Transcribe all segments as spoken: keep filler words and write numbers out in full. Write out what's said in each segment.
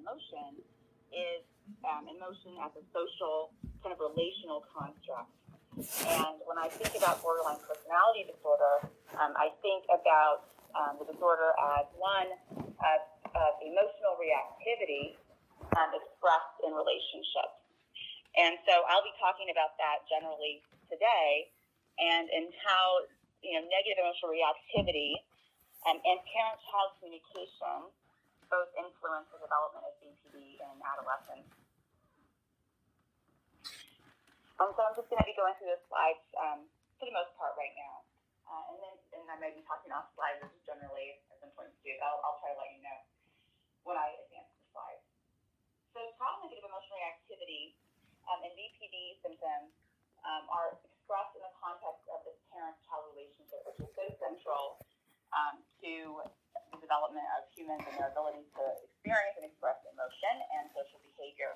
emotion is um, emotion as a social, kind of relational construct. And when I think about borderline personality disorder, um, I think about um, the disorder as one of, of emotional reactivity um, expressed in relationships. And so I'll be talking about that generally today, and in how, you know, negative emotional reactivity um, and parent-child communication both influence the development of B P D in adolescents. Um, so I'm just going to be going through the slides um, for the most part right now. Uh, and then and I may be talking off slides just generally as I'm going to do. I'll, I'll try to let you know when I advance the slides. So child negative emotional reactivity um, and B P D symptoms um, are expressed in the context of this parent-child relationship, which is so central um, to the development of humans and their ability to experience and express emotion and social behavior.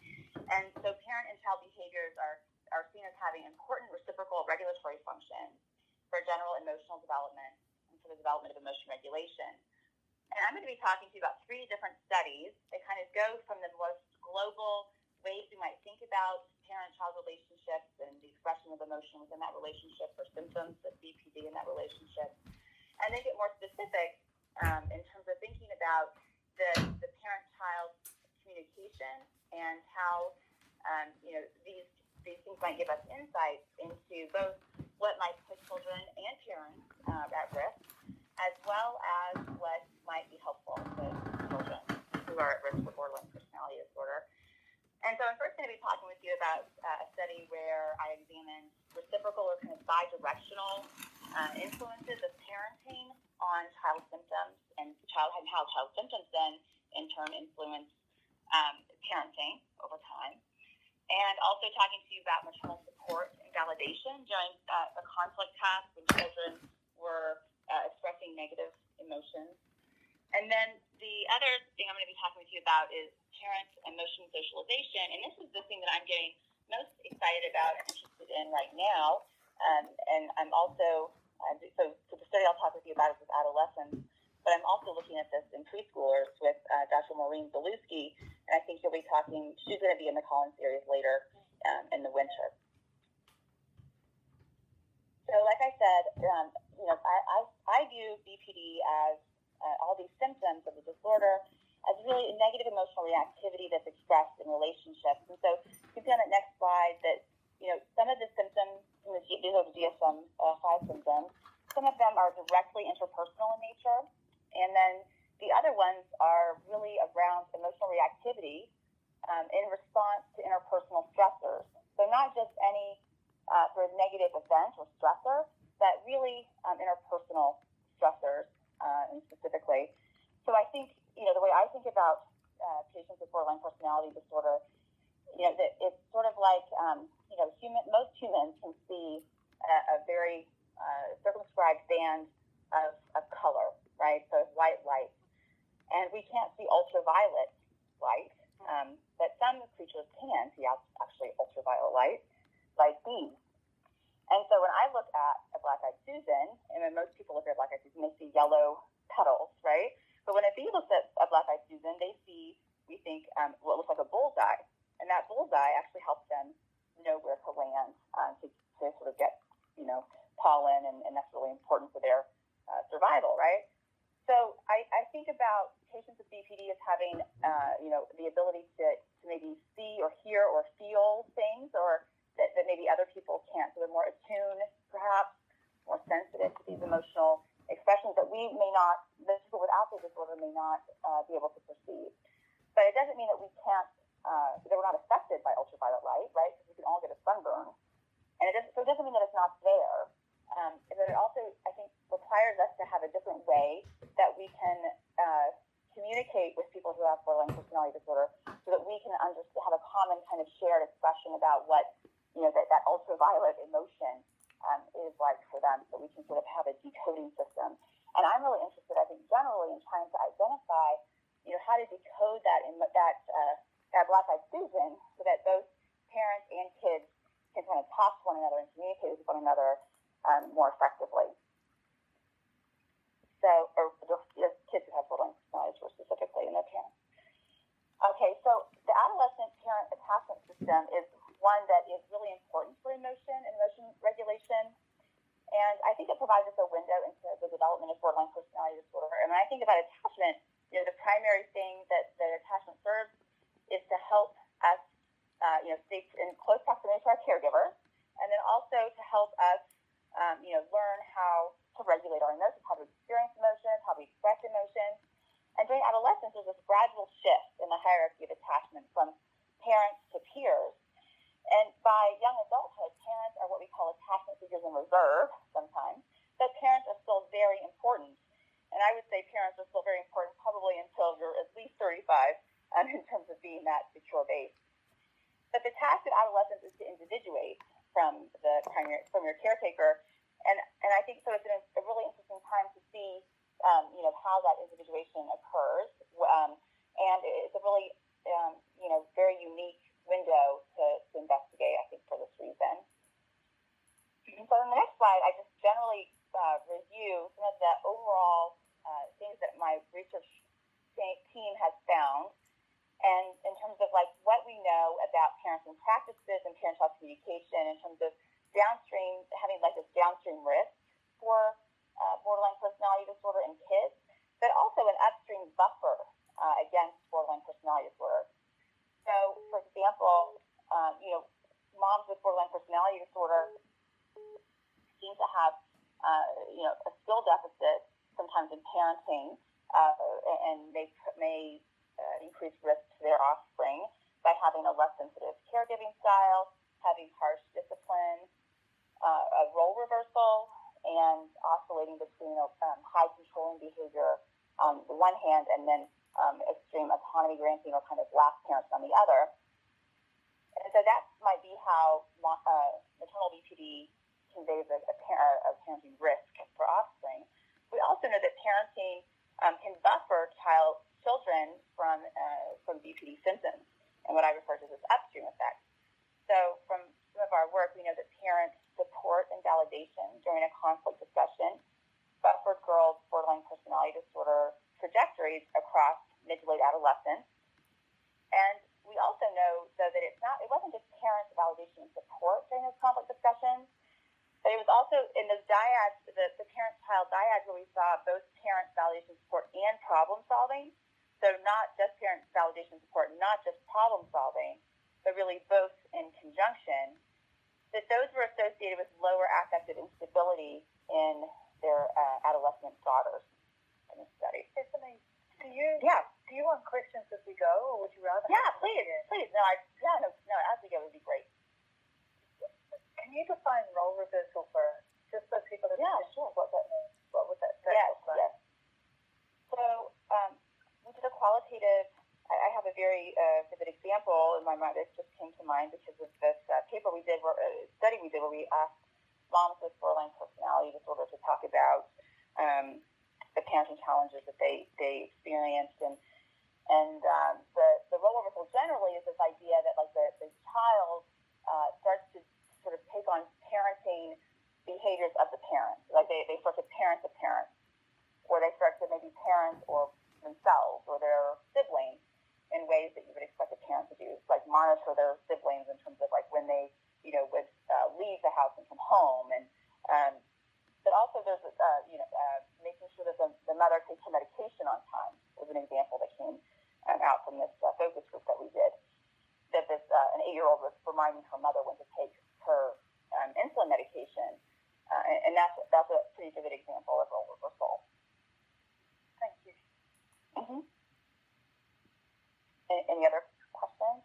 And so parent and child behaviors are, are seen as having important reciprocal regulatory function for general emotional development and for the development of emotion regulation. And I'm going to be talking to you about three different studies that kind of go from the most global ways we might think about parent-child relationships and the expression of emotion within that relationship, or symptoms of B P D in that relationship, and then get more specific um, in terms of thinking about the, the parent-child communication and how um, you know these these things might give us insights into both what might put children and parents uh, at risk, as well as what might be helpful to children who are at risk for borderline personality disorder. And so I'm first going to be talking with you about uh, a study where I examined reciprocal or kind of bi-directional uh, influences of parenting on child symptoms, and child and how child symptoms then in turn influence um, parenting over time. And also talking to you about maternal support and validation during uh, a conflict task when children were uh, expressing negative emotions. And then the other thing I'm going to be talking with you about is parent emotion socialization. And this is the thing that I'm getting most excited about and interested in right now. Um, and I'm also, uh, so, so the study I'll talk with you about is with adolescents, but I'm also looking at this in preschoolers with uh, Doctor Maureen Zalewski. And I think you'll be talking, she's going to be in the Collins series later um, in the winter. So like I said, um, you know, I, I, I view B P D as uh, all these symptoms of the disorder as really a negative emotional reactivity that's expressed in relationships. And so you can see on the next slide that, you know, some of the symptoms, these are the D S M five symptoms, some of them are directly interpersonal in nature, and then the other ones are really around emotional reactivity um, in response to interpersonal stressors. So not just any uh, sort of negative event or stressor, but really um, interpersonal stressors uh, and specifically. So I think, you know, the way I think about uh, patients with borderline personality disorder, you know, that it's sort of like, um, you know, human, most humans can see a, a very uh, circumscribed band of, of color, right? So it's white light. And we can't see ultraviolet light, um, but some creatures can see actually ultraviolet light, like bees. And so when I look at a black-eyed Susan, and when most people look at a black-eyed Susan, they see yellow petals, right? But when a bee looks at a black-eyed Susan, they see, we think, um, what looks like a bullseye. And that bullseye actually helps them know where to land um, to, to sort of get, you know, pollen, and, and that's really important for their uh, survival, right? So I, I think about patients with B P D as having, uh, you know, the ability to, to maybe see or hear or feel things, or that, that maybe other people can't. So they're more attuned, perhaps, more sensitive to these emotional expressions that we may not, the people without the disorder may not uh, be able to perceive. But it doesn't mean that we can't, uh, that we're not affected by ultraviolet light, right? Because we can all get a sunburn. And it doesn't, so it doesn't mean that it's not there. Um, but it also, I think, requires us to have a different way that we can uh, communicate with people who have borderline personality disorder, so that we can understand, have a common kind of shared expression about what, you know, that, that ultraviolet emotion um, is like for them, so we can sort of have a decoding system. And I'm really interested, I think, generally in trying to identify, you know, how to decode that in that uh, that black-eyed Susan, so that both parents and kids can kind of talk to one another and communicate with one another um, more effectively. So, or just kids who have borderline personality disorder specifically, and their parents. Okay, so the adolescent parent attachment system is one that is really important for emotion and emotion regulation. And I think it provides us a window into the development of borderline personality disorder. And when I think about attachment, you know, the primary thing that the attachment serves is to help us, uh, you know, stay in close proximity to our caregiver, and then also to help us, um, you know, learn how to regulate our emotions, how to experience emotions, how we express emotions. And during adolescence, there's this gradual shift in the hierarchy of attachment from parents to peers. And by young adulthood, parents are what we call attachment figures in reserve sometimes, but parents are still very important. And I would say parents are still very important probably until you're at least thirty-five um, in terms of being that secure base. But the task of adolescence is to individuate from the primary, from your caretaker. And, and I think so it's a, a really interesting time to see, um, you know, how that individuation occurs. Um, and it's a really, um, you know, very unique window to, to investigate, I think, for this reason. And so in the next slide, I just generally uh, review some of the overall uh, things that my research team has found, and in terms of like what we know about parenting practices and parent-child communication, in terms of downstream, having like this downstream risk for uh, borderline personality disorder in kids, but also an upstream buffer uh, against borderline personality disorder. So, for example, um, you know, moms with borderline personality disorder seem to have, uh, you know, a skill deficit sometimes in parenting, uh, and they may uh, increase risk to their offspring by having a less sensitive caregiving style, having harsh discipline, uh, a role reversal, and oscillating between um, high controlling behavior on the one hand and then Um, extreme autonomy granting or kind of last parents on the other. And so that might be how uh, maternal B P D conveys a, a, par- a parenting risk for offspring. We also know that parenting um, can buffer child children from uh, from B P D symptoms and what I refer to as upstream effects. So from some of our work, we know that parents support and validation during a conflict discussion buffered girls' borderline personality disorder trajectories across mid to late adolescence. And we also know, though, that it's not, it wasn't just parents' validation and support during those conflict discussions, but it was also in those dyads, the, the parent-child dyads, where we saw both parent validation support and problem solving. So not just parent validation support, not just problem solving, but really both in conjunction, that those were associated with lower affective instability in their uh, adolescent daughters in this study. Tiffany, do you yeah. do you want questions as we go, or would you rather? Yeah, please, please. No, I, yeah, no, no, as we go would be great. Can you define role reversal for us, just so people yeah, understand sure. what that means? What would that, that yes, look like? Yes. So um, we did a qualitative. I, I have a very uh, vivid example in my mind that just came to mind because of this uh, paper we did, where, uh, study we did, where we asked moms with borderline personality disorder to talk about um, the parenting challenges that they, they experienced. And and um, the, the role reversal generally is this idea that like the, the child uh, starts to sort of take on parenting behaviors of the parent. Like they, they start to parent the parent, or they start to maybe parent or themselves or their siblings in ways that you would expect a parent to do, like monitor their siblings in terms of like when they, you know, would uh, leave the house and come home. And um, but also there's, uh, you know, uh, making sure that the, the mother takes her medication on time was an example that came um, out from this uh, focus group that we did. That this uh, an eight-year-old was reminding her mother when to take her um, insulin medication, uh, and, and that's that's a pretty vivid example of role reversal. Thank you. Mm-hmm. Any, any other questions?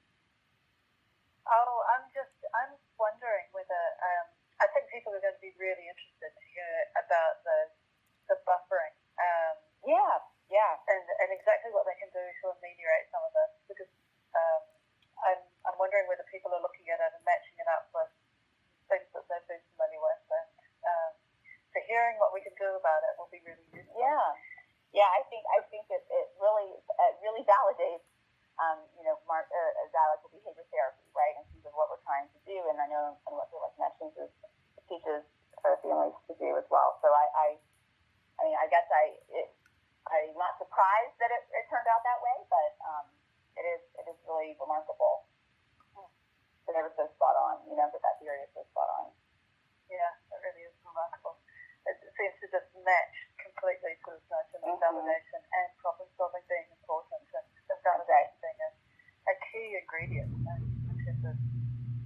Oh, I'm just I'm wondering whether um, I think people are going to be really interested to hear about the the buffering. Um, yeah, yeah, and and exactly what they can do to ameliorate some of this, because um, I'm I'm wondering whether people are looking at it and matching it up with things that they've been familiar with, and um, so hearing what we can do about it will be really useful. Yeah, yeah. I think I think it, it really it really validates um, you know Mark, uh, dialectical behavior therapy, right, in terms of what we're trying to do. And I know, and what like mentions is teaches her families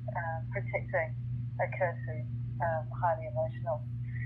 um, protecting a kid who's um, highly emotional.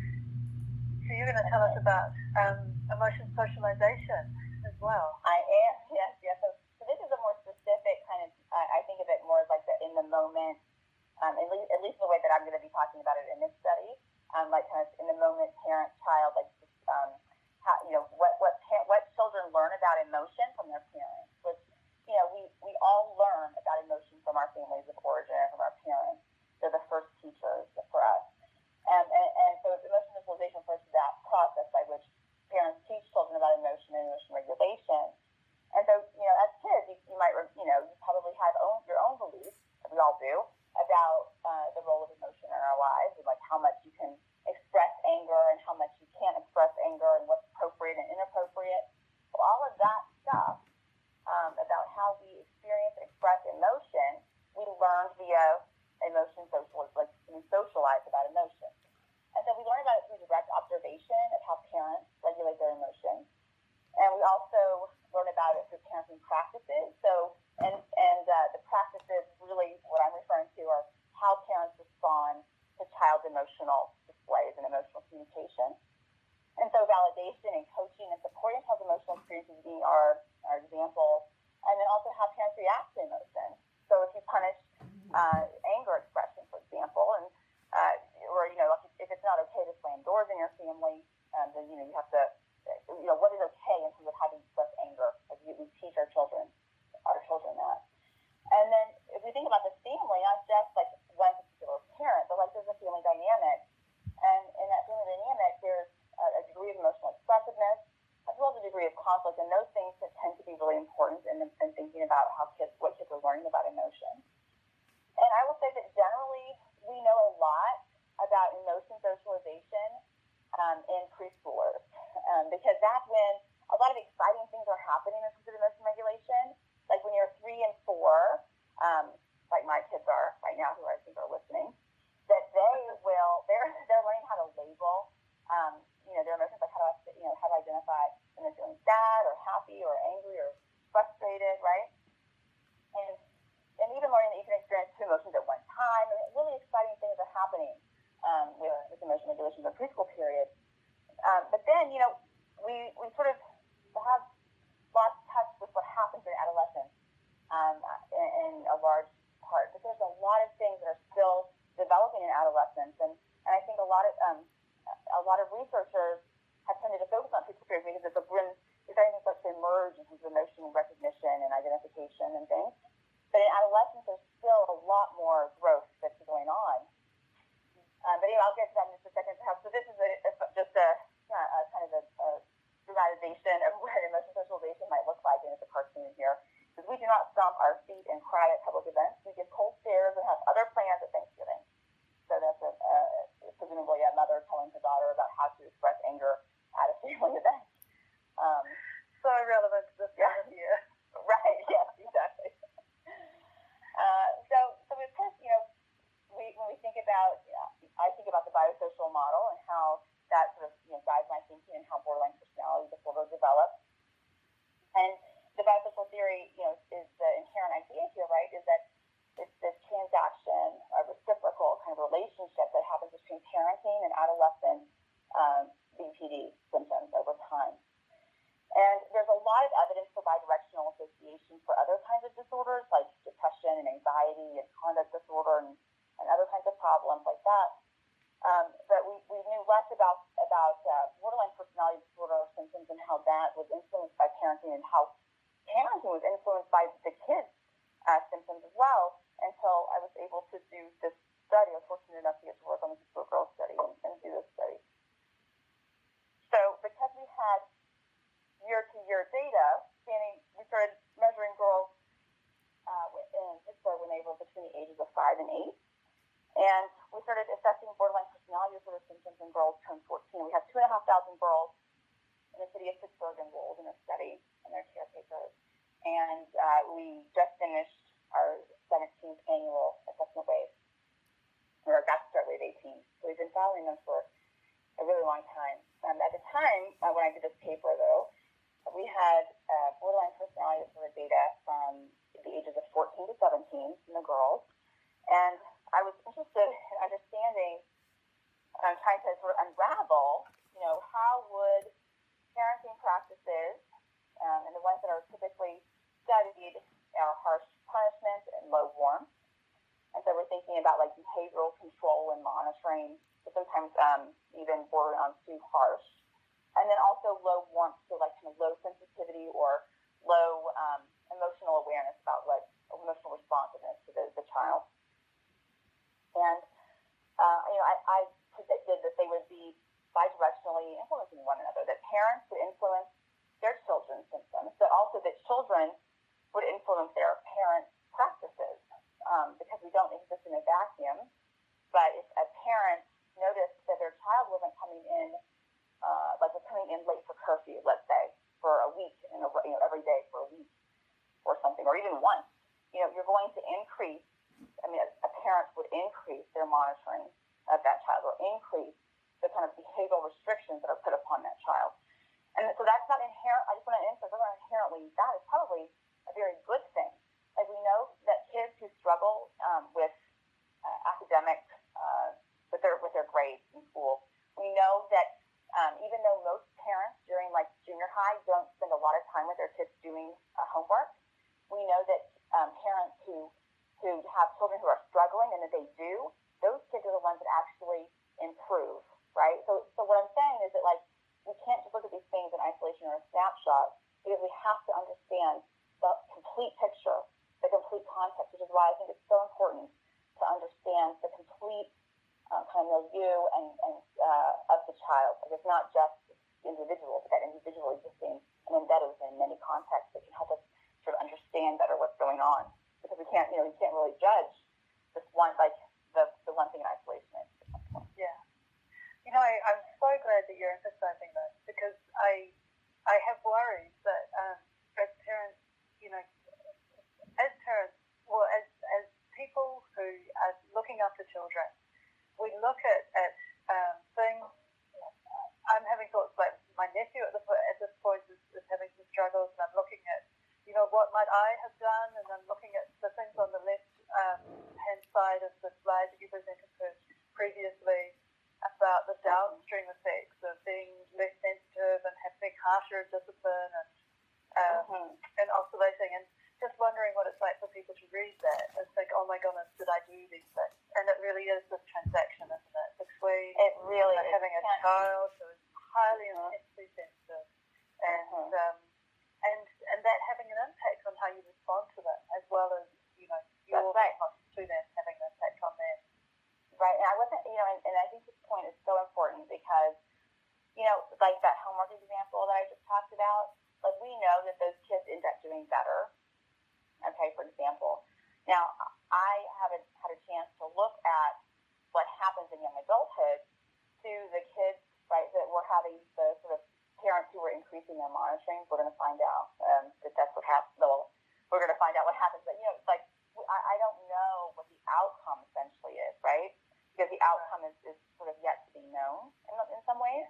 So you're going to tell us about um, emotion socialization as well. I am, yes, yes. So, so this is a more specific kind of, uh, I think of it more as like the in the moment, um, at, least, at least the way that I'm going to be talking about it in this study, um, like kind of in the moment parent-child, like um, how, you know, what what par- what children learn about emotion from their parents, which, you know, we, we all learn about emotion from our families of origin, from our parents. They're the first teachers for us. And, and, and so emotion visualization refers to that process by which parents teach children about emotion and emotion regulation. And so, you know, as kids, you, you might, you know, you probably have own, your own beliefs, we all do, about uh, the role of emotion in our lives, and like how much you can express anger and how much you can't express anger and what's appropriate and inappropriate. Well, all of that stuff um, about how we experience and express emotion, we learned via emotion social, like we socialize about emotion. And so we learn about it through direct observation of how parents regulate their emotions. And we also learn about it through parenting practices. So, and, and uh, the practices, really what I'm referring to are how parents respond to child's emotional displays and emotional communication. And so validation and coaching and supporting child's emotional experiences being our, our example. And then also how parents react to emotion. So if you punish uh, anger expression, for example, and uh, or, you know, like if it's not okay to slam doors in your family, um, then, you know, you have to, you know, what is okay in terms of how to express anger? Like we, we teach our children, our children that. And then if we think about the family, not just like one particular parent, but like there's a family dynamic. And in that family dynamic, there's a, a degree of emotional expressiveness, as well as a degree of conflict. And those things that tend to be really important in, in thinking about how kids, what kids are learning about emotion. And I will say that generally we know a lot about emotion socialization um, in preschoolers, um, because that's when a lot of exciting things are happening in terms of emotion regulation. Like when you're three and four, um, like my kids are right now, who I think are listening, that they will they're they're learning how to label, um, you know, their emotions, like how to you know how to identify when they're feeling sad or happy or angry or frustrated, right? And and even learning that you can experience two emotions at one time. And really exciting things are happening um, with, with emotion regulation in the preschool period. Um, but then, you know, we, we sort of have lost touch with what happens in adolescence um, in, in a large part. But there's a lot of things that are still developing in adolescence. And, and I think a lot of um, a lot of researchers have tended to focus on preschool period because it's a when exciting things start to emerge in terms of emotion recognition and identification and things. But in adolescence, there's still a lot more growth that's going on. Um, but anyway, I'll get to that in just a second. So this is a, a, just a, a kind of a, a dramatization of what emotion socialization might look like, and it's a cartoon here. Because we do not stomp our feet and cry at public events. We give cold stares and have other plans at Thanksgiving. So that's a, uh, presumably a mother telling her daughter about how to express anger at a family event. Um, so relevant to this time of year. Right, yes, exactly. Uh, so, so of course, you know, we, when we think about, you know, I think about the biosocial model and how that sort of, you know, guides my thinking and how borderline personality disorder develops. And the biosocial theory, you know, is the inherent idea here, right, is that it's this transaction, a reciprocal kind of relationship that happens between parenting and adolescent um, B P D symptoms over time. And there's a lot of evidence for bidirectional association for other kinds of disorders like depression and anxiety and conduct disorder and, and other kinds of problems like that. Um, but we, we knew less about, about uh, borderline personality disorder symptoms and how that was influenced by parenting and how parenting was influenced by the kids' uh, symptoms as well until I was able to do this study. I was fortunate enough to get to work on this little girl study and, and do this study. So because we had year-to-year data, spanning, we started measuring girls uh, in Pittsburgh when they were between the ages of five and eight. And we started assessing borderline personality disorder symptoms in girls turned fourteen. We had two and a half thousand girls in the city of Pittsburgh enrolled in a study and their caretakers. And uh, we just finished our seventeenth annual assessment wave. We're about to start wave eighteen. So we've been following them for a really long time. Um, at the time, uh, when I did this paper, though, we had uh, borderline personality disorder data from the ages of fourteen to seventeen in the girls. And are harsh punishment and low warmth. And so we're thinking about like behavioral control and monitoring, but sometimes um, even bordering on too harsh. And then also low warmth, so like kind of low sensitivity or low um, emotional awareness about what emotional responsiveness to the, the child. And uh, you know, I, I predicted that they would be bidirectionally influencing one another, that parents would influence their children's symptoms, but also that children would influence their parents' practices, um, because we don't exist in a vacuum. But if a parent noticed that their child wasn't coming in, uh, like was coming in late for curfew, let's say, for a week, in a, you know, every day for a week or something, or even once, you know, you're going to increase, I mean, a, a parent would increase their monitoring of that child or increase the kind of behavioral restrictions that are put upon that child. And so that's not inherent, I just want to emphasize, that's not inherently bad. It's probably a very good thing. Like we know that kids who struggle um, with uh, academic, uh, with their with their grades in school, we know that um, even though most parents during like junior high don't spend a lot of time with their kids doing uh, homework, we know that um, parents who who have children who are struggling and that they do, those kids are the ones that actually improve, right? So, so what I'm saying is that like we can't just look at these things in isolation or a snapshot, because we have to understand the complete picture, the complete context, which is why I think it's so important to understand the complete um, kind of milieu and, and uh, of the child. Like it's not just individual, but that individual existing and embedded within many contexts that can help us sort of understand better what's going on. Because we can't, you know, we can't really judge this one, like the, the one thing in isolation. Yeah. You know, I, I'm so glad that you're emphasizing this, because I I have worries that um, as parents, you know, as parents, well, as, as people who are looking after children, we look at, at um, things. I'm having thoughts like my nephew at, the, at this point is, is having some struggles, and I'm looking at, you know, what might I have done, and I'm looking at the things on the left um, hand side of the slide that you presented previously about the downstream effects of being less sensitive and having harsher discipline and um, mm-hmm. and oscillating, and just wondering what it's like for people to read that and think, oh my goodness, did I do these things? And it really is this transaction, isn't it, between it really you know, having a child who is highly mm-hmm. intensely sensitive and mm-hmm. um, and and that having an impact on how you respond to them, as well as, you know, your right. response to them having an impact on them. Right, and I wasn't, you know, and, and I think this point is so important because, you know, like that homework example that I just talked about, like we know that those kids end up doing better, okay, for example. Now, I haven't had a chance to look at what happens in young adulthood to the kids, right, that we're having the sort of parents who were increasing their monitoring. We're going to find out um, that that's what happens. Well, we're going to find out what happens. But, you know, like, I, I don't know what the outcome essentially is, right? Because the outcome is, is sort of yet to be known in, in some ways.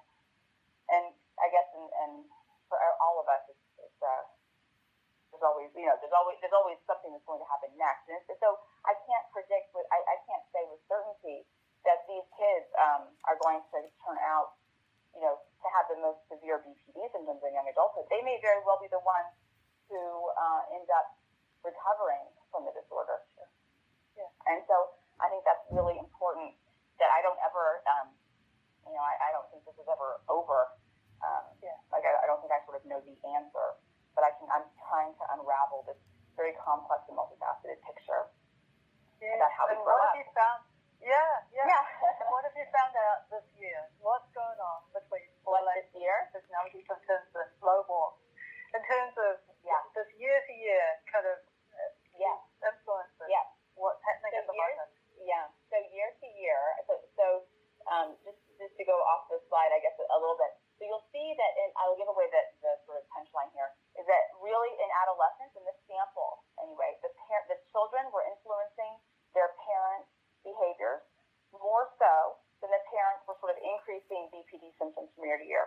And I guess, and, and for all of us, it's, it's uh, there's always, you know, there's always there's always something that's going to happen next. And so I can't predict, with, I, I can't say with certainty that these kids um, are going to turn out, you know, to have the most severe B P D symptoms in young adulthood. They may very well be the ones who uh, end up recovering from the disorder. Yeah. And so I think that's really important, that I don't ever, um, you know, I, I don't think this is ever over. Um, yeah. Like I, I don't think I sort of know the answer, but I can. I'm trying to unravel this very complex and multifaceted picture yeah. about how and we grow what up. Have you found? Yeah, yeah. yeah. And what have you found out this year? What's going on between what this year? Personalities in terms of slow walk, in terms of yeah. this year to year kind of uh, yeah. influences. Yeah. What's happening so at the year, moment? Yeah. So year to year, so, so um, just just to go off the slide, I guess a little bit. So you'll see that, in, I'll give away the, the sort of punchline here, is that really in adolescence, in this sample anyway, the par- the children were influencing their parents' behaviors more so than the parents were sort of increasing B P D symptoms from year to year.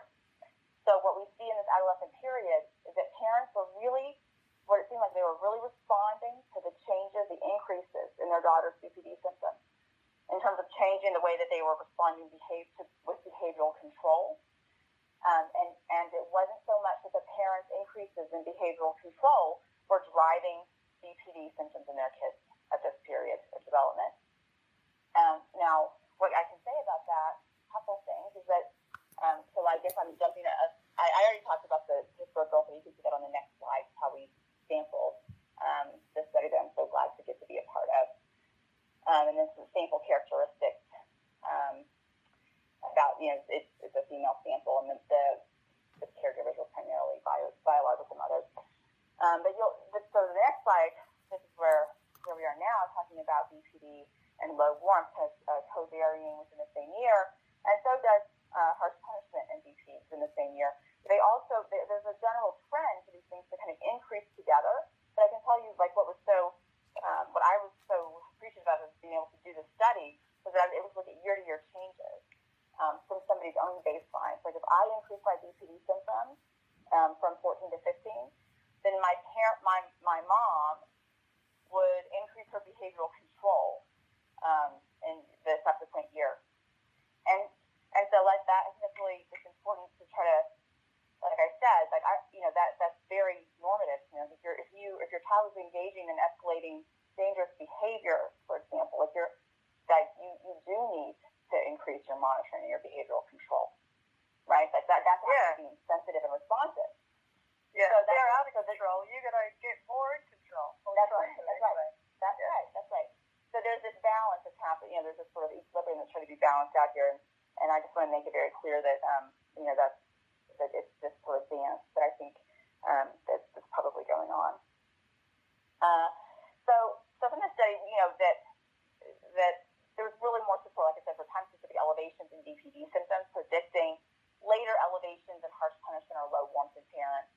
So what we see in this adolescent period is that parents were really, what it seemed like they were really responding to the changes, the increases in their daughter's B P D symptoms, in terms of changing the way that they were responding behave to, with behavioral control. Um, and, and it wasn't so much that the parents' increases in behavioral control were driving B P D symptoms in their kids at this period of development. Um, now, what I can say about that, a couple things, is that, um, so I guess I'm jumping at, I, I already talked about the historical, so you can see that on the next slide, how we sampled um, the study that I'm so glad to get to be a part of. Um, and this is sample characteristics um, about, you know, it's, it's a female sample, and the, the, the caregivers were primarily bio, biological mothers. Um, but you'll, so the next slide, this is where, where we are now, talking about B P D and low warmth has uh, co-varying within the same year, and so does uh, harsh punishment and B P D in the same year. They also, they, there's a general trend for these things to kind of increase together, but I can tell you, like, what was so, um, what I was so appreciative of is being able to do this study was that I was able to look at year-to-year changes um, from somebody's own baseline. So like if I increase my B P D symptoms um, from fourteen to fifteen, then my parent, my my mom would increase her behavioral control um, in the subsequent year. And and so like that, I think that's really just important to try to, like I said, like I, you know, that that's very normative. You know, if you're if you if your child is engaging in escalating dangerous behavior, for example, if you're that you, you do need to increase your monitoring and your behavioral control, right? Like that that's yeah. being sensitive and responsive. Yeah, so they're out of control. You gotta get more in control. That's right. That's right. That's yeah. right. That's right. So there's this balance that's happening. You know, there's this sort of equilibrium that's trying to be balanced out here, and, and I just want to make it very clear that um, you know that's that it's this sort of dance that I think um, that's, that's probably going on. Uh, so so from this study, you know that that there's really more support, like I said, for time-specific elevations in B P D symptoms, predicting later elevations in harsh punishment or low warmth in parents.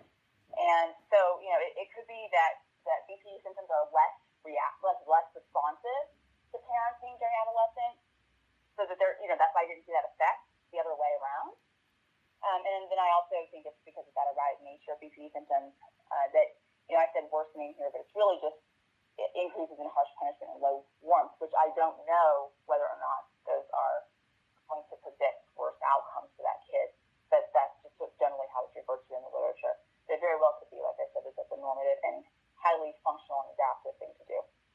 And so, you know, it, it could be that, that B P D symptoms are less react, less, less responsive to parenting during adolescence, so that they're, you know, that's why I didn't see that effect the other way around. Um, and then I also think it's because of that erratic nature of B P D symptoms uh, that, you know, I said worsening here, but it's really just increases in harsh punishment and low warmth, which I don't know whether or not those are going to predict worse outcomes for that kid. But that's just generally how it's referred to in the literature. They very well could be, like I said, it's a normative and highly functional and adaptive thing to do.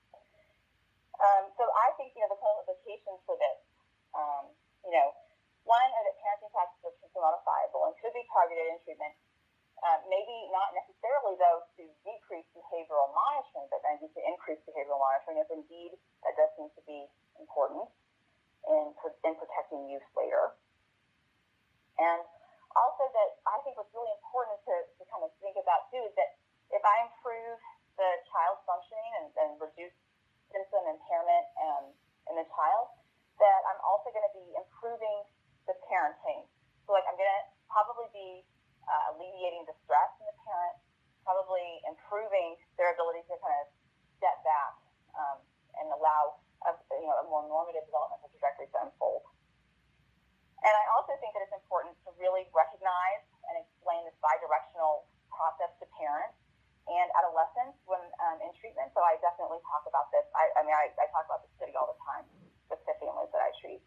Um, so I think, you know, the clinical implications for this, um, you know, one are that parenting practices are symptom modifiable and could be targeted in treatment. Uh, maybe not necessarily, though, to decrease behavioral monitoring, but maybe to increase behavioral monitoring, if indeed that does seem to be important in, in protecting youth later. And also that I think what's really important to, to kind of think about, too, is that if I improve the child's functioning and, and reduce symptom impairment um, in the child, that I'm also going to be improving the parenting. So, like, I'm going to probably be uh, alleviating the stress in the parent, probably improving their ability to kind of step back um, and allow a, you know, a more normative developmental trajectory to unfold. And I also think that it's important to really recognize and explain this bidirectional process to parents and adolescents when um, in treatment. So I definitely talk about this. I, I mean, I, I talk about this study all the time with the families that I treat.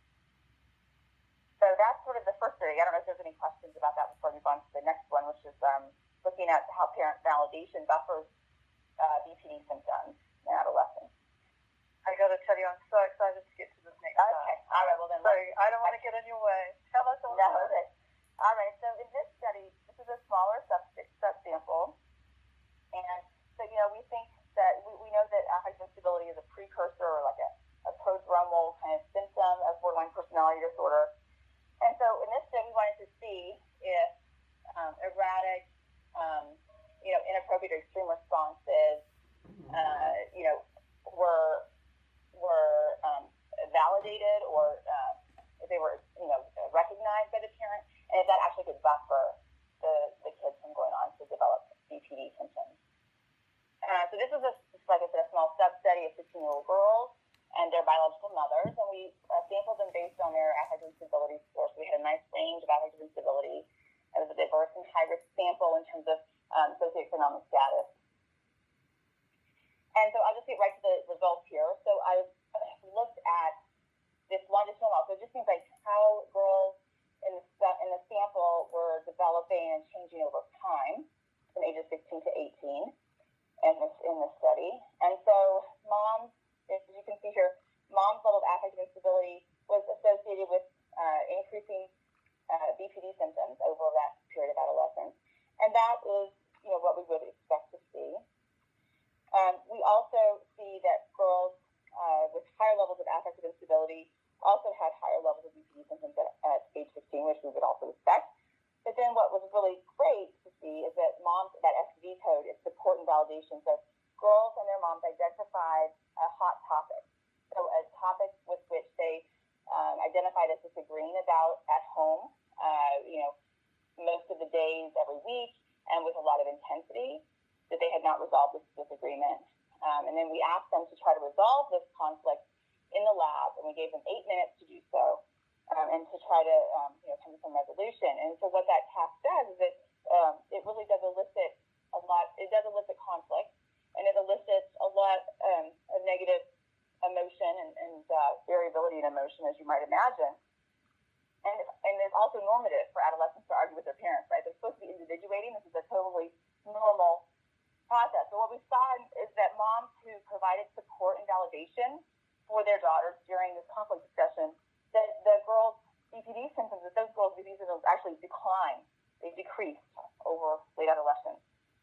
So that's sort of the first study. I don't know if there's any questions about that before we move on to the next one, which is um, looking at how parent validation buffers uh, B P D symptoms in adolescents. I got to tell you, I'm so excited to get to this next Okay. slide. All right. Well, then. So I don't want to get in your way. Tell us all no, about it. All right. So in this study, this is a smaller sub subsample, and so you know we think that we, we know that affective instability is a precursor or like a, a prodromal kind of symptom of borderline personality disorder. And so in this study, we wanted to see if um, erratic, um, you know, inappropriate or extreme responses, uh, you know, were were um, validated or uh, if they were, you know, recognized by the parent, and if that actually could buffer the, the kids from going on to develop B P D symptoms. Uh, so this was, a, like I said, a small sub-study of fifteen-year-old girls and their biological mothers, and we uh, sampled them based on their affective instability score. So we had a nice range of affective instability. It was a diverse and high-risk sample in terms of um, socioeconomic status. And so I'll just get right to the results here. So I looked at this longitudinal model. So it just seems like how girls in the, in the sample were developing and changing over time from ages sixteen to eighteen in this, in this disability also had higher levels of B P D symptoms at, at age sixteen, which we would also expect. But then what was really great to see is that moms, that S V code is support and validation. So girls and their moms identified a hot topic. So a topic with which they um, identified as disagreeing about at home, uh, you know, most of the days every week and with a lot of intensity, that they had not resolved this disagreement. Um, and then we asked them to try to resolve this conflict in the lab, and we gave them eight minutes to do so. Um, and to try to, um, you know, come to some resolution. And so what that task does is it, um, it really does elicit a lot, it does elicit conflict, and it elicits a lot um, of negative emotion and, and uh, variability in emotion, as you might imagine. And it's, and it's also normative for adolescents to argue with their parents, right? They're supposed to be individuating. This is a totally normal process. So what we saw is that moms who provided support and validation for their daughters during this conflict discussion, that the girls' B P D symptoms, that those girls' B P D symptoms actually declined. They decreased over late adolescence.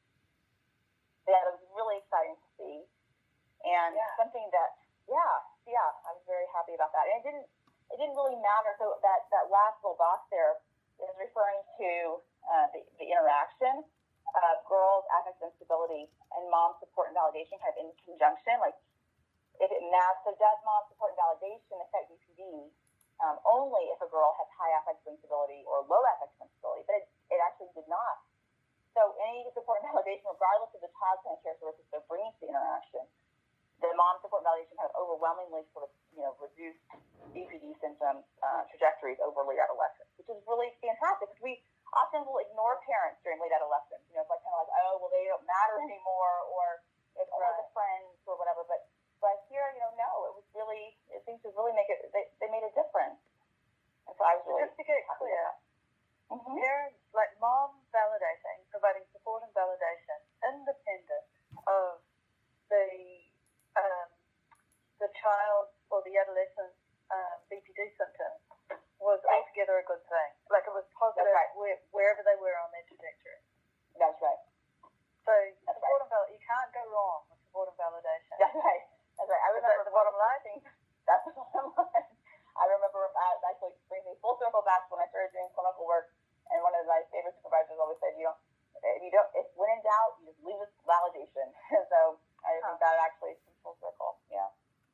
That was really exciting to see. And yeah. something that, yeah, yeah, I was very happy about that. And it didn't, it didn't really matter. So that, that last little box there is referring to uh, the, the interaction of girls' affect instability and mom support and validation kind of in conjunction. Like, if it matters, so does mom support and validation affect B P D? Um, only if a girl has high affect sensibility or low affect sensibility, but it, it actually did not. So any support and validation, regardless of the child's kind of characteristics they're bringing to the interaction, the mom support and validation kind of overwhelmingly sort of, you know, reduced B P D symptom uh, trajectories over late adolescence, which is really fantastic because we often will ignore parents during late adolescence. You know, it's like kind of like, oh, well, they don't matter anymore, or it's all the friends or whatever, but But here, you know, no, it was really, it seems to really make it, they, they made a difference. And so I was really... Just to get clear, mm-hmm. parents, like mom validating, providing support and validation, independent of the um, the child or the adolescent's um, B P D symptoms, was right. altogether a good thing. Like it was positive right. where, wherever they were on their trajectory. That's right. So That's support right. and validation, you can't go wrong with support and validation. That's right. That's right. I remember the bottom line. That's the bottom line. I remember uh, actually brings me full circle back when I started doing clinical work, and one of my favorite supervisors always said, you know, if you don't, if when in doubt, you just leave with validation. So I think that actually is full circle. Yeah.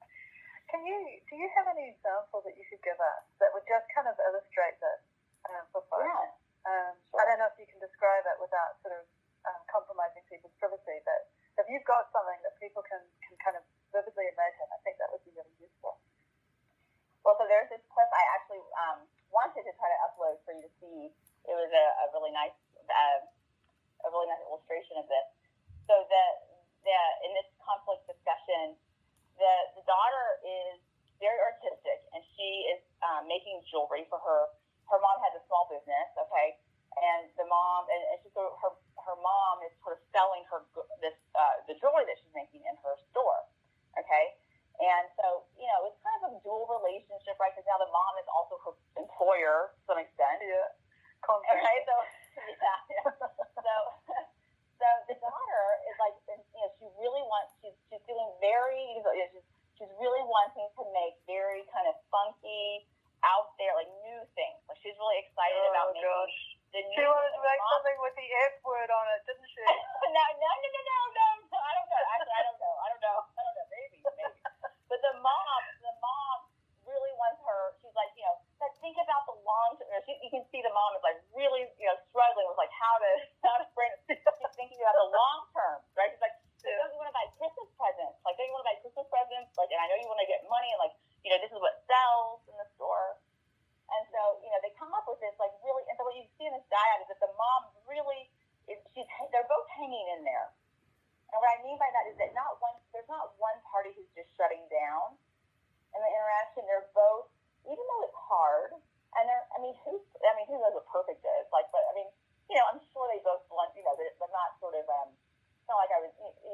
Can you do you have any examples that you could give us that would just kind of illustrate this um, for folks? Yeah. Um, sure. I don't know if you can describe it without sort of um, compromising people's privacy, but if you've got something that people can, can kind of vividly imagine, I think that would be really useful. Well, so there's this clip I actually um, wanted to try to upload for you to see. It was a, a really nice, uh, a really nice illustration of this. So the, the in this conflict discussion, the the daughter is very artistic, and she is um, making jewelry for her. Her mom has a small business, okay, and the mom and, and she so her her mom is sort of selling her this uh, the jewelry that she's making in her store, okay. And so, you know, it's kind of a dual relationship, right? Because now the mom is also her employer to some extent. Yeah. Right? So, yeah. yeah. So, so the daughter is like, you know, she really wants, she's, she's doing very, you know, she's, she's really wanting to make very kind of funky, out there, like new things. Like she's really excited oh, about making gosh. the new She wanted to make mom. something with the F word on it, didn't she? no, no, no, no, no, no, no. I don't know. Actually, I don't know. I don't know. I don't know. Maybe, maybe. But the mom, the mom really wants her. She's like, you know, but think about the long term. You know, she, you can see the mom is like really, you know, struggling with like how to how to bring. She's thinking about the long term, right? She's like, yeah. Don't you want to buy Christmas presents? Like, don't you want to buy Christmas presents? Like, and I know you want to get money, and like, you know, this is what sells in the store. And so, you know, they come up with this like really. And so what you see in this diad is that the mom really is. She's. They're both hanging in there. And what I mean by that is that not one, there's not one party who's just shutting down in the interaction. They're both, even though it's hard, and they're, I mean, who, I mean, who knows what perfect is? Like, but I mean, you know, I'm sure they both blunt, you know, they're, they're not sort of, um, it's not like I was,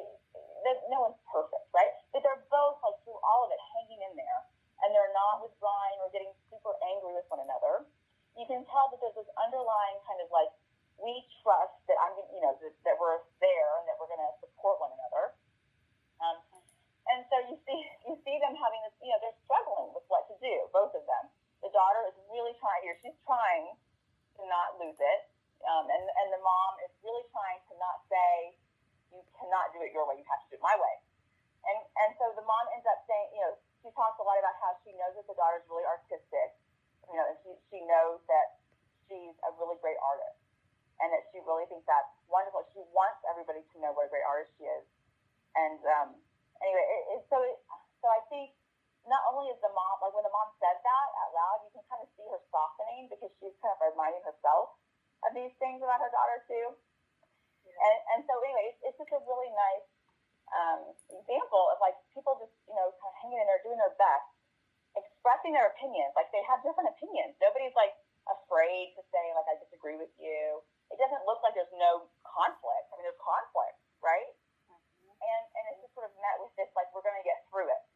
no one's perfect, right? But they're both, like, through all of it, hanging in there, and they're not withdrawing or getting super angry with one another. You can tell that there's this underlying kind of like, we trust that I'm, you know, that, that we're there and that we're going to support one another. Um, and so you see, you see them having this, you know, they're struggling with what here. She's trying to not lose it. Um, and, and the mom is really trying to not say, you cannot do it your way, you have to do it my way. And and so the mom ends up saying, you know, she talks a lot about how she knows that the daughter's really artistic, you know, and she, she knows that she's a really great artist and that she really thinks that's wonderful. She wants everybody to know what a great artist she is. And um, anyway, it, it, so it, so I think not only is the mom, like when the mom says that out loud, you can kind of see her softening because she's kind of reminding herself of these things about her daughter too. Yeah. And, and so anyway, it's, it's just a really nice um, example of like people just, you know, kind of hanging in there, doing their best, expressing their opinions. Like they have different opinions. Nobody's like afraid to say like, I disagree with you. It doesn't look like there's no conflict. I mean, there's conflict, right? Mm-hmm. And and it's just sort of met with this, like, we're going to get through it.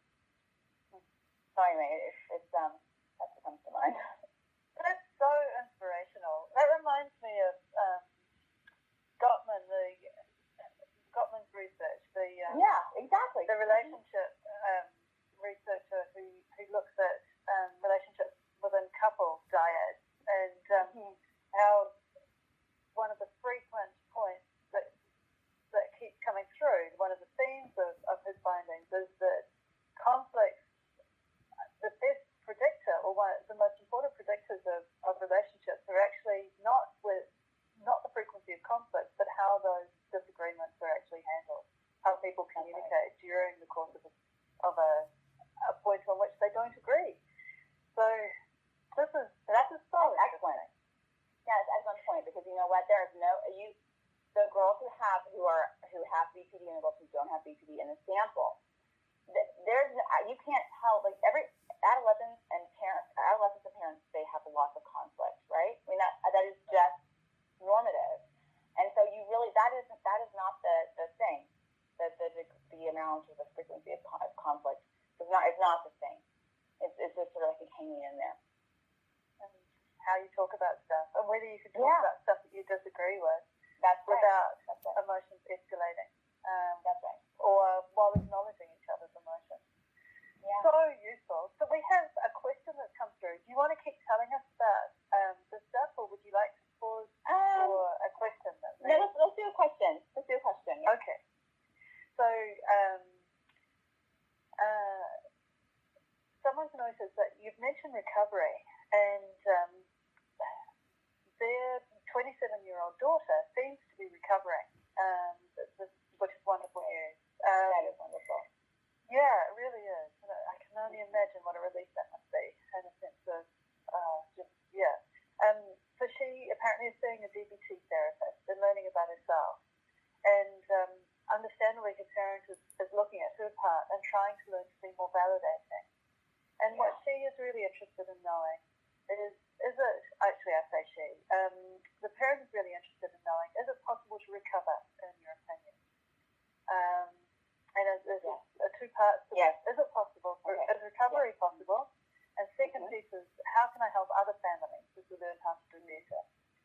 So anyway, it's, it's um, that's what comes to mind. That's so inspirational. That reminds me of um, Gottman, the Gottman's research. The um, yeah, exactly. The relationship um, researcher who, who looks at um, relationships within couple dyads and um, mm-hmm. how one of the frequent points that that keeps coming through, one of the themes of, of his findings is that conflict, the best predictor or one of the most important predictors of, of relationships are actually not with not the frequency of conflict, but how those disagreements are actually handled, how people communicate okay. during the course of a, of a, a point on which they don't agree. So this is that's a so excellent. Yeah, it's an excellent point because you know what, there is no you the girls who have who are who have B P D and the girls who don't have B P D in the sample. There's you can't tell like every adolescents and parents adolescents and parents they have lots of conflict, right? I mean that that is just normative, and so you really that is that is not the, the thing that the, the the amount or the frequency of conflict is not is not the thing. It's it's just sort of like hanging in there. And how you talk about stuff and whether you can talk yeah. about stuff that you disagree with. That's right. Without That's right. emotions escalating. Um, That's right. Or while acknowledging each other's emotions. Yeah. So useful. So we have a question that's come through. Do you want to keep telling us about um, this stuff, or would you like to pause um, for a question? That no, let's, let's do a question. Let's do a question. Yeah. Okay. So um, uh, someone's noticed that you've mentioned recovery, and um, their twenty-seven-year-old daughter seems to be recovering, um, which is wonderful news. Um, that is wonderful. Yeah, it really is. And I can only imagine what a relief that must be, in a sense of uh, just, yeah. Um, so she apparently is seeing a D B T therapist and learning about herself. And um, understandably, her parent is, is looking at her part and trying to learn to be more validating. And yeah. what she is really interested in knowing is, is it, actually I say she, um, the parent is really interested in knowing, is it possible to recover, in your opinion? Um, and there's yes. a, a two parts to yes. Is it possible? For, okay. Is recovery yes. possible? And second mm-hmm. piece is, how can I help other families to learn how to do better?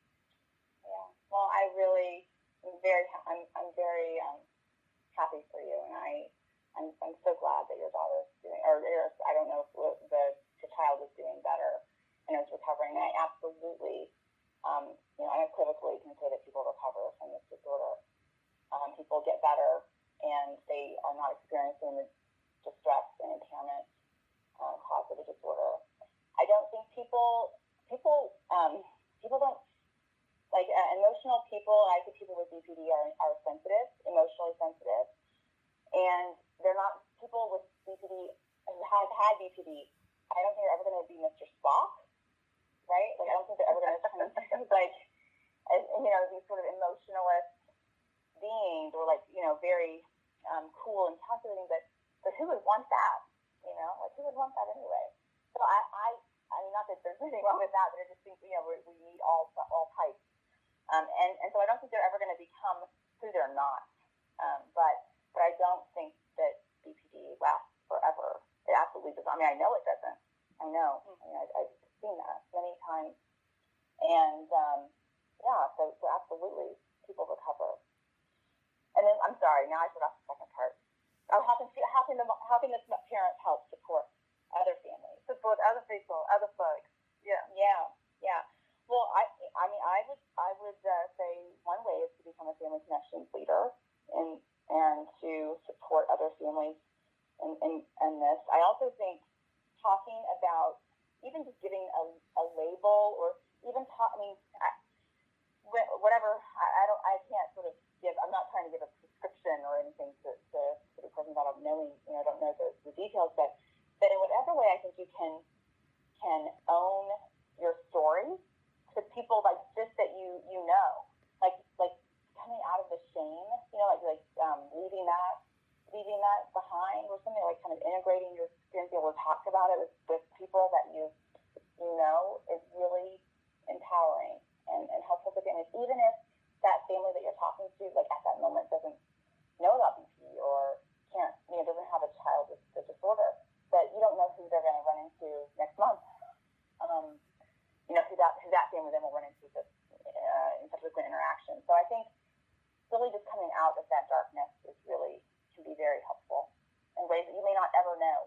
Yeah. Well, I really, I'm very, I'm, I'm very um, happy for you, and I, I'm, I'm so glad that your daughter's doing, or, or I don't know if the, the child is doing better and is recovering. And I absolutely, um, you know, unequivocally can say that people recover from this disorder. Um, people get better, and they are not experiencing the distress and impairment uh, caused by the disorder. I don't think people, people, um, people don't, like uh, emotional people, I think people with B P D are, are sensitive, emotionally sensitive, and they're not, people with B P D, who have had B P D, I don't think they're ever going to be Mister Spock, right? Like, I don't think they're ever going to turn into, like, as, you know, these sort of emotionalist beings, or like, you know, very um, cool and calculating, but, but who would want that? You know, like, who would want that anyway? So I, I, I mean, not that there's anything wrong with that, but I just think, you know, we, we need all, all types. Um, and, and so I don't think they're ever going to become who they're not. Um, but, but I don't think that B P D lasts forever. It absolutely doesn't. I mean, I know it doesn't. I know. I mean, I, I've seen that many times. And, um, yeah, so, so absolutely people recover. And then, I'm sorry, now I forgot the second part. Oh, how can, how can, the, how can the parents help support other families? Support other people, other folks. Yeah. Yeah. other families in, in, in this. I also think talking about even just giving a, a label or even talk, I mean, I, whatever, I, I don't, I can't sort of give, I'm not trying to give a prescription or anything to, to, to the person without knowing, you know, I don't know the, the details, but, but in whatever way I think you can, can own your story to people like just that you, you know, like, like coming out of the shame, you know, like, like, um, leaving that, leaving that behind or something, like kind of integrating your experience, be able to talk about it with, with people that you, you know, is really empowering and, and helpful to families, even if that family that you're talking to, like at that moment, doesn't know about B P D or can't, you know, doesn't have a child with the disorder, but you don't know who they're going to run into next month. Um, you know, who that, who that family then will run into this, uh, in subsequent interaction. So I think really just coming out of that darkness is really, can be very helpful in ways that you may not ever know.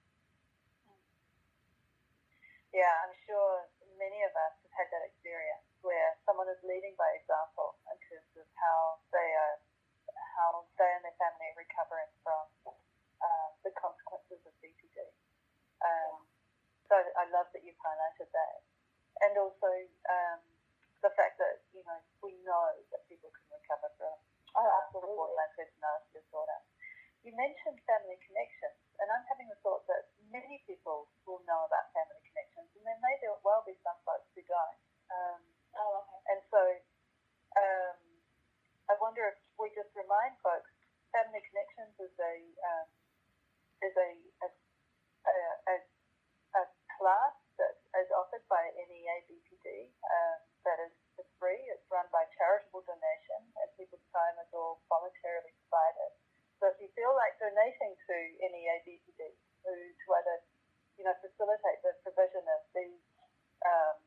Yeah, I'm sure many of us have had that experience where someone is leading by example in terms of how they are, how they and their family are recovering from um, the consequences of B P D. Um, so I love that you've highlighted that. And also um, the fact that, you know, we know that people can recover from oh, absolutely. borderline personality disorder. You mentioned family connections, and I'm having the thought that many people will know about family connections, and there may well be some folks who don't. Um, oh, okay. And so um, I wonder if we just remind folks, family connections is a um, is a, a, a, a, a class that is offered by N E A B P D um, that is, is free. It's run by charitable donation, and people's time is all voluntarily provided. So if you feel like donating to N E A B P D to, to either, you know, facilitate the provision of these um,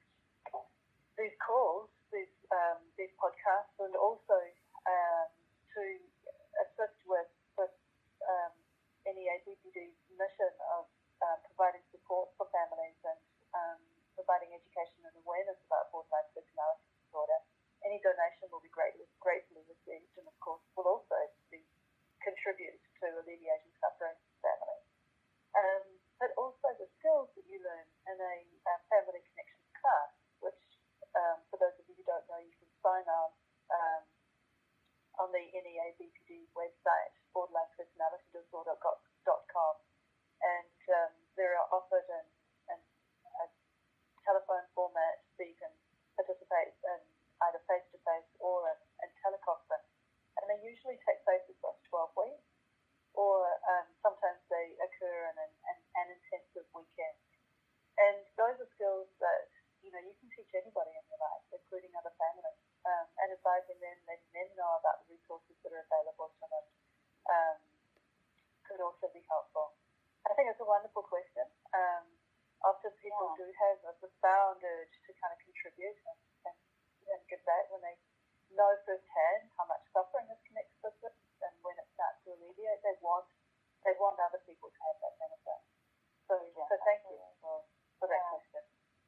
these calls, these um, these podcasts, and also um, to assist with with um, N E A B P D's mission of um, providing support for families and um, providing education and awareness about borderline personality disorder, any donation will be greatly gratefully received, and of course will also be contribute to alleviating suffering for families. Um, but also the skills that you learn in a um, family connections class, which um, for those of you who don't know, you can sign on um, on the N E A B P D website, borderline personality disorder dot com, and um, they are offered in, in a telephone format so you can participate in either face-to-face or in, in teleconference. And they usually take place across twelve weeks, or um, sometimes they occur in an, an, an intensive weekend. And those are skills that, you know, you can teach anybody in your life, including other families, um, and advising them, letting them know about the resources that are available to them um, could also be helpful. I think it's a wonderful question. Um, often people yeah. do have a profound urge to kind of contribute and, and, and give back when they know firsthand how much suffering is connected with it, and when it starts to alleviate, they want they want other people to have that benefit. So, yeah, so thank you for, for that yeah. question.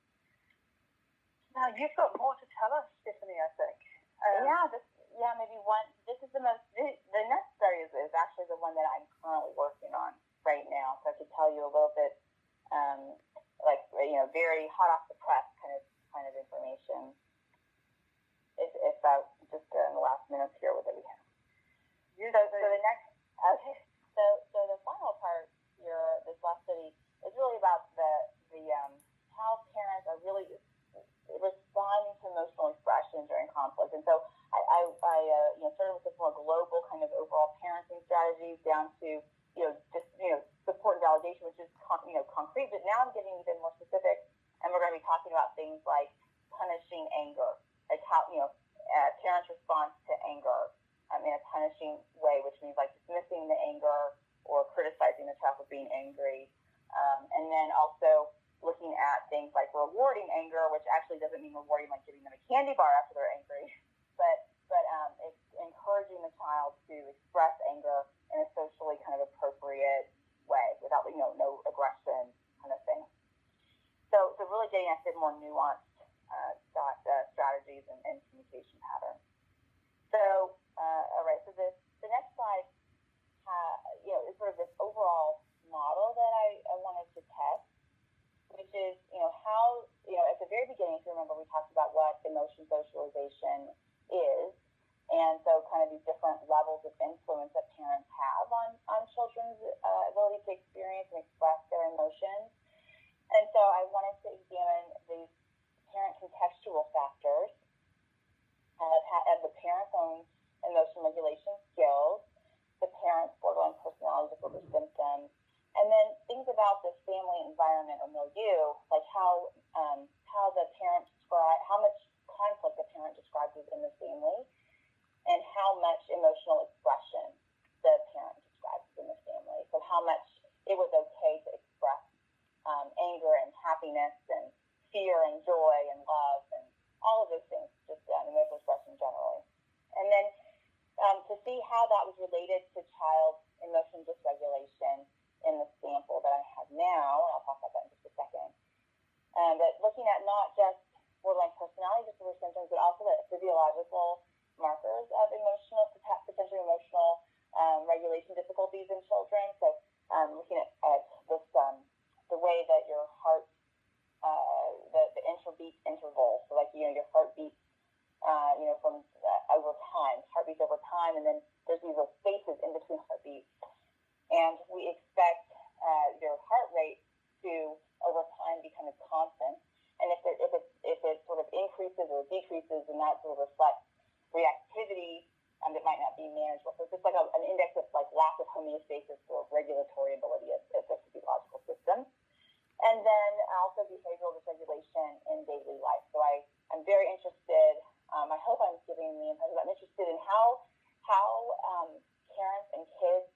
Now you've got more to tell us, Stephanie. I think. Um, yeah, this, yeah, maybe one. This is the most. The, the next study is, is actually the one that I'm currently working on right now. So I could tell you a little bit, um, like you know, very hot off the press kind of kind of information. If, if I just uh, in the last minutes here with it we have. You so, so the next, okay. So, so the final part here, this last study, is really about the the um, how parents are really responding to emotional expression during conflict. And so, I, I, I uh, you know, started with this more global kind of overall parenting strategies down to you know just you know support and validation, which is con- you know concrete. But now I'm getting even more specific, and we're going to be talking about things like punishing anger. Like how, you know, uh, parents' response to anger um, in a punishing way, which means like dismissing the anger or criticizing the child for being angry. Um, and then also looking at things like rewarding anger, which actually doesn't mean rewarding like giving them a candy bar after they're angry, but but um, it's encouraging the child to express anger in a socially kind of appropriate way without, you know, no aggression kind of thing. So, so really getting a bit more nuanced Uh, dot, uh, strategies and, and communication patterns. So, uh, all right. So the the next slide, uh, you know, which is, you know, how, you know, at the very beginning, if you remember, we talked about what emotion socialization is. And so kind of these different levels of influence that parents have on, on children's uh, ability to experience and express their emotions. And so I wanted to examine these parent contextual factors of, of the parent's own emotion regulation skills, the parent's borderline personality disorder symptoms, and then things about the family environment or milieu, like how um, how the parent describe how much conflict the parent describes in the family, and how much emotional expression the parent describes in the family. So how much it was okay to express um, anger and happiness and fear and joy and love and all of those things, just um, emotional expression generally. And then um, to see how that was related to child emotion dysregulation in the sample that I have now, and I'll talk about that in just a second. Um, but looking at not just borderline personality disorder symptoms, but also the physiological markers of emotional, potentially emotional um, regulation difficulties in children. So um, looking at, at this, um, the way that your heart, uh, the, the intrabeat interval, so like, you know, your heart beats, uh, you know, from uh, over time, heartbeats over time, and then there's these little spaces in between heartbeats. And we expect uh, your heart rate to, over time, be kind of constant. And if it, if it, if it sort of increases or decreases, then that sort of reflects reactivity um, that might not be manageable. So it's just like a, an index of like lack of homeostasis or regulatory ability of, of the physiological system. And then also behavioral dysregulation in daily life. So I, I'm very interested, um, I hope I'm giving the impression, I'm interested in how, how um, parents and kids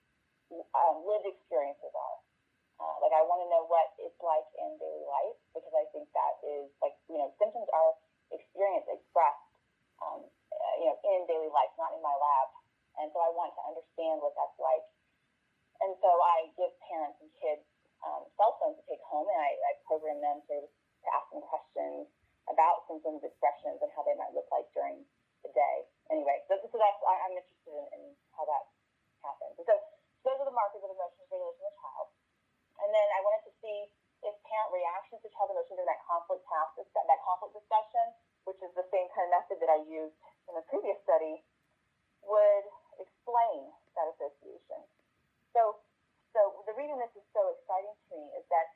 um, lived experiences are. Uh, like I want to know what it's like in daily life, because I think that is like, you know, symptoms are experienced, expressed, um, uh, you know, in daily life, not in my lab. And so I want to understand what that's like. And so I give parents and kids um, cell phones to take home, and I, I program them to, to ask them questions about symptoms, expressions, and how they might look like during the day. Anyway, so, so that's, I, I'm interested in, in how that happens. And so those are the markers of emotion regulation in the child. And then I wanted to see if parent reactions to child emotion during that conflict task, that, that conflict discussion, which is the same kind of method that I used in the previous study, would explain that association. So, so the reason this is so exciting to me is that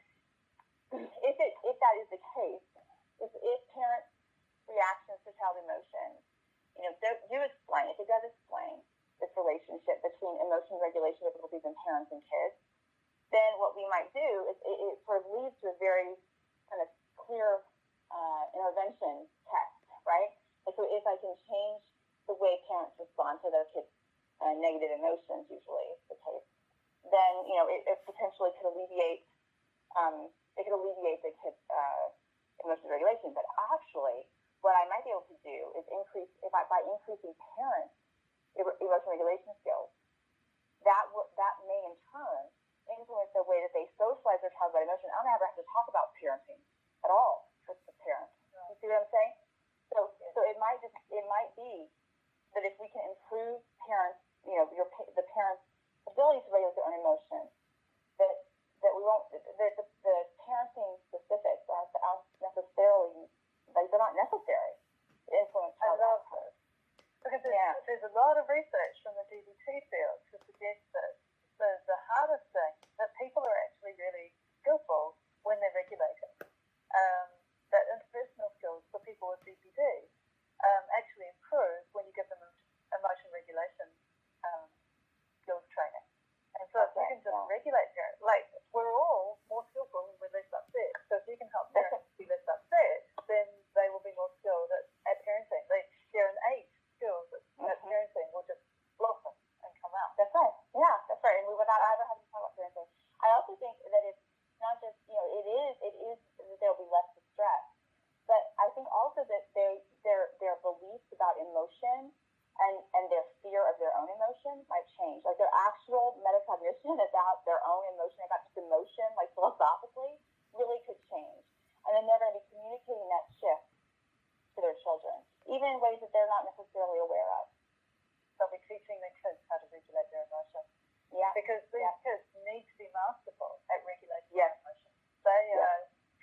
if it if that is the case, if, if parent reactions to child emotion, you know, do, do explain, if it does explain this relationship between emotion regulation difficulties in parents and kids, then what we might do is it, it sort of leads to a very kind of clear uh, intervention test, right? And so if I can change the way parents respond to their kids' uh, negative emotions, usually is the case, then, you know, it, it potentially could alleviate, um, it could alleviate the kids' uh, emotion regulation. But actually, what I might be able to do is increase, if I, by increasing parents' emotion regulation skills, that w- that may in turn influence the way that they socialize their child's emotion. I don't ever have to talk about parenting at all with the parent. You see what I'm saying? So, so it might just it might be that if we can improve parents, you know, your the parents' ability to regulate their own emotions, that that we won't that the, the parenting specifics aren't, aren't necessarily like they're not necessary to influence child outcomes. Because there's, yeah. there's a lot of research from the D B T field to suggest that the, the hardest thing, that people are actually really skillful when they're regulated. Um, that interpersonal skills for people with B P D um, actually improve when you give them emotion regulation um, skills training. And so if you can just yeah. regulate parents, like we're all more skillful when we're less upset. So if you can help parents be less upset, then they will be more skilled at, at parenting. They, they're innate skills at, mm-hmm. at parenting will just blossom and come out. That's right. Yeah, that's right. And we, without ever having to talk about parenting, I also think that it's not just, you know, it is, it is that there'll be less distress, but I think also that they, their, their beliefs about emotion and, and their fear of their own emotion might change. Like their actual metacognition about their own emotion, about just emotion, like philosophically, really could change. And then they're going to be communicating that shift to their children, even in ways that they're not necessarily aware of. They'll be teaching their kids how to regulate their emotions. Yeah. Because these yeah. kids need to be masterful at regulating yes. their emotions. They yes. are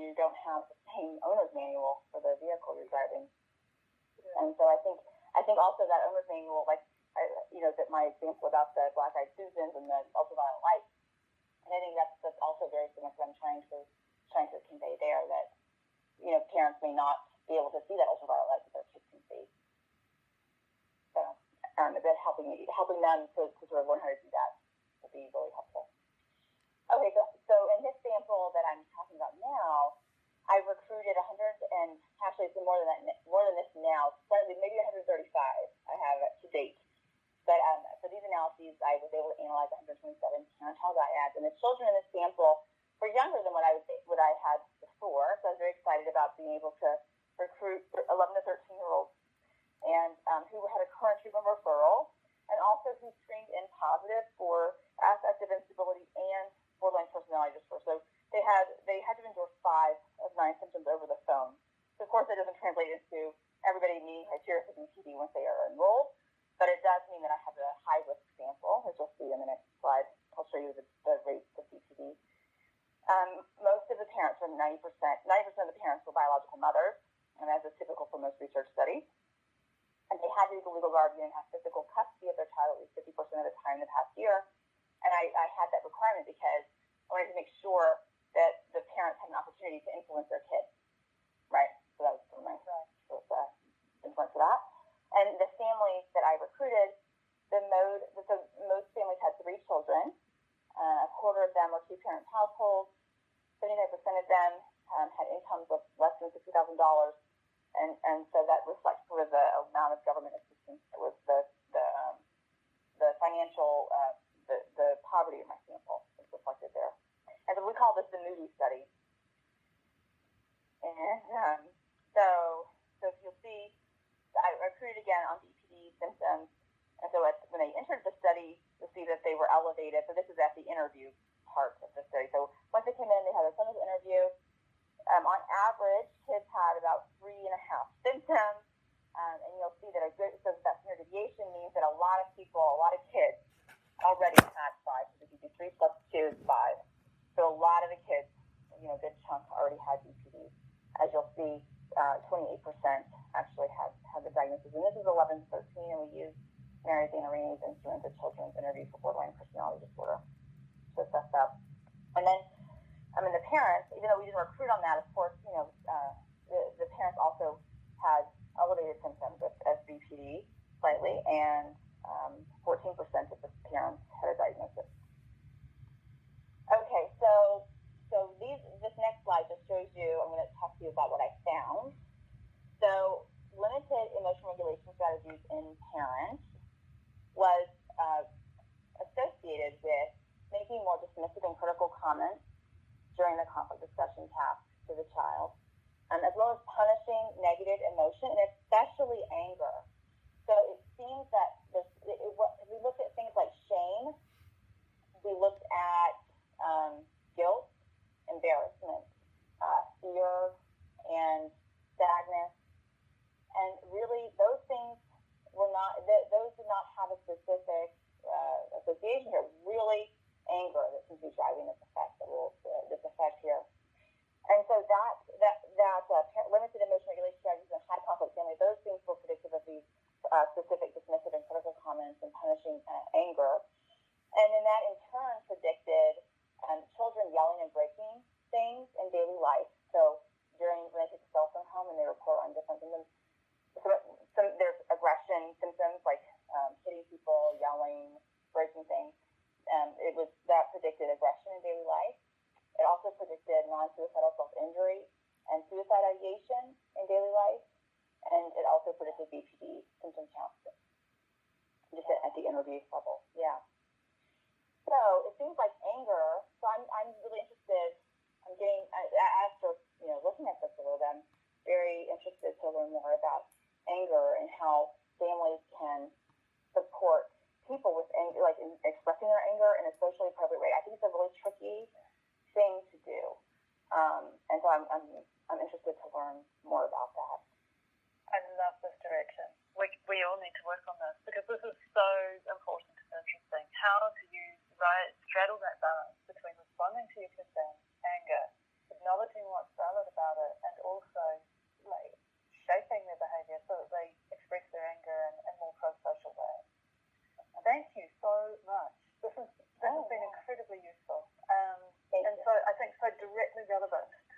you don't have the same owner's manual for the vehicle you're driving. Yeah. And so I think I think also that owner's manual, like I, you know, that my example about the black-eyed Susans and the ultraviolet light, and I think that's that's also very similar to what I'm trying to trying to convey there, that you know parents may not be able to see that ultraviolet light that their kids can see. So um, that helping helping them to, to sort of learn how to do that would be really helpful. Okay, so, so in this sample that I'm talking about now, I've recruited one hundred, and actually it's more than that, more than this now, slightly, maybe one hundred thirty-five I have to date. But um, for these analyses, I was able to analyze one hundred twenty-seven parentile dyads, and the children in this sample were younger than what I would what I had before. So I was very excited about being able to recruit eleven to thirteen year olds, and um, who had a current treatment referral, and also who screened in positive for affective instability and borderline personality disorder. So they had they had to endure five of nine symptoms over the phone. So of course, that doesn't translate into everybody meeting criteria for B P D once they are enrolled. But it does mean that I have a high-risk sample, as you'll see in the next slide. I'll show you the, the rates of B P D. Um, most of the parents, were ninety percent, ninety percent of the parents were biological mothers, and as is typical for most research studies. And they had to be the legal guardian and have physical custody of their child at least fifty percent of the time in the past year. And I, I had that requirement because I wanted to make sure that the parents had an opportunity to influence their kids, right? So that was sort of my sort of, uh, influence for that. And the families that I recruited, the mode, so most families had three children. Uh, a quarter of them were two-parent households. seventy-nine percent of them um, had incomes of less than sixty thousand dollars. And, and so that reflects sort of the amount of government assistance with the the, um, the financial, uh, the, the poverty of my sample is reflected there. And so we call this the Moody study. And um, so, so if you'll see, I recruited again on B P D symptoms, and so at, when they entered the study, you'll see that they were elevated. So this is at the interview part of the study. So once they came in, they had a clinical interview. Um, on average, kids had about three and a half symptoms, um, and you'll see that a good, so that standard deviation means that a lot of people, a lot of kids already had five. So if you do three plus two is five. So a lot of the kids, you know, a good chunk already had B P D. As you'll see, uh, twenty-eight percent actually had, had the diagnosis. And this is eleven to thirteen, and we use Mary Zanarini's Influenza Children's Interview for Borderline Personality Disorder to assess that. And then, I mean, the parents, even though we didn't recruit on that, of course, you know, uh, the, the parents also had elevated symptoms of, of B P D slightly, and um, fourteen percent of the parents had a diagnosis. Okay, so so these this next slide just shows you, I'm going to talk to you about what I found. So limited emotion regulation strategies in parents was uh, associated with making more dismissive and critical comments during the conflict discussion task to the child, um, as well as punishing negative emotion, and especially anger. So it seems that this, it, it, we looked at things like shame, we looked at um, guilt, embarrassment, uh, fear, and sadness, and really those things were not, th- those did not have a specific uh, association here. Really anger that seems to be driving this effect, that will, uh, this effect here. And so that that that uh, limited emotion regulation strategies and high conflict family, those things were predictive of these uh, specific dismissive and critical comments and punishing uh, anger. And then that in turn predicted um, children yelling and breaking things in daily life. So during when they take the cell phone home and they report on different symptoms, some, some there's aggression symptoms like um, hitting people, yelling, breaking things. Um, it was that predicted aggression in daily life. It also predicted non-suicidal self-injury and suicide ideation in daily life, and it also predicted B P D symptom counts, just at, at the interview level. Yeah. So it seems like anger. So I'm I'm really interested. I'm getting after you know looking at this a little bit. I'm very interested to learn more about anger and how families can support people with anger, like in expressing their anger in a socially appropriate way. I think it's a really tricky thing to do, um, and so I'm, I'm I'm interested to learn more about that. I love this direction. We we all need to work on this because this is so important and interesting. How do you right straddle that balance between responding to your concern, anger, acknowledging what's valid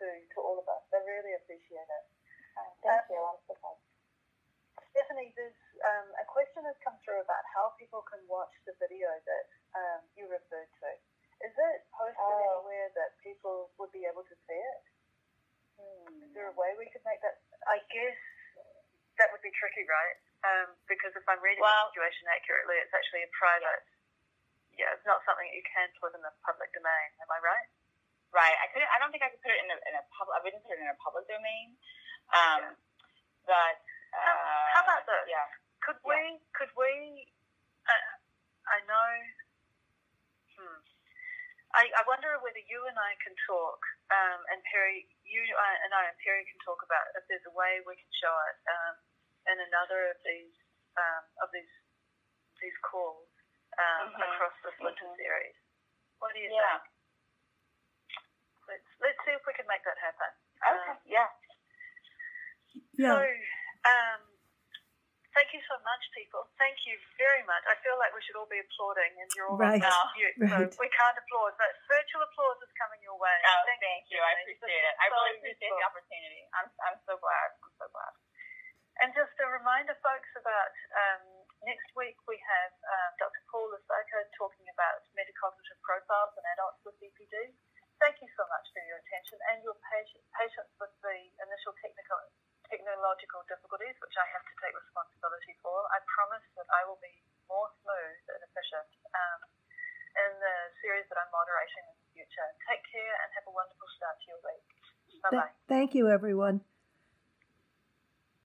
to, to all of us. I really appreciate it. Oh, thank um, you. I'm so glad. Stephanie, there's um, a question has come through about how people can watch the video that um, you referred to. Is it posted oh. anywhere that people would be able to see it? Hmm. Is there a way we could make that? I guess that would be tricky, right? Um, because if I'm reading well, the situation accurately, it's actually a private. Yeah, it's not something that you can put in the public domain. Am I right? Right. I couldn't. I don't think I could put it in a in a public. I wouldn't put it in a public domain. Um, yeah. But uh, how, how about this? Yeah. Could yeah. we? Could we? Uh, I know. Hmm. I, I wonder whether you and I can talk, um, and Perry, you uh, and I and Perry can talk about if there's a way we can show it um, in another of these um, of these these calls um, mm-hmm. across this winter mm-hmm. series. What do you yeah. think? Let's let's see if we can make that happen. Okay. Um, yeah. Yeah. So, um, thank you so much, people. Thank you very much. I feel like we should all be applauding, and you're all right. on mute, right. so we can't applaud. But virtual applause is coming your way. Oh, thank, thank you. you. I appreciate it. I so really appreciate the opportunity. I'm I'm so glad. I'm so glad. And just a reminder, folks, about um, next week we have uh, Doctor Paul Lasaka talking about metacognitive profiles in adults with B P D. Thank you so much for your attention and your patience, patience with the initial technical, technological difficulties, which I have to take responsibility for. I promise that I will be more smooth and efficient um, in the series that I'm moderating in the future. Take care and have a wonderful start to your week. Bye-bye. Th- thank you, everyone.